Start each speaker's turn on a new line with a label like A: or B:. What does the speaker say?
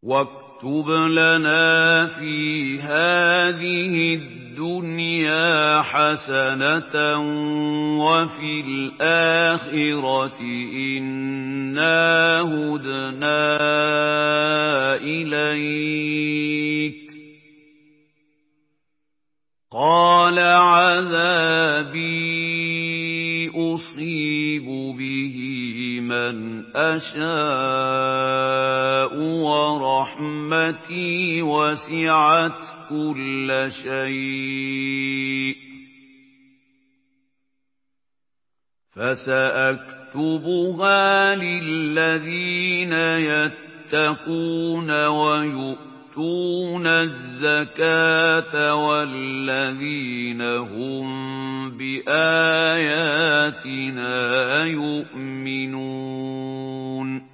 A: واكتب لنا في هذه الدنيا حسنة وفي الآخرة إنا هدنا إليك قال عذابي أصيب به من أشاء ورحمتي وسعت كل شيء فسأكتبها للذين يتقون ويؤتون الزكاة والذين هم بآياتنا يؤمنون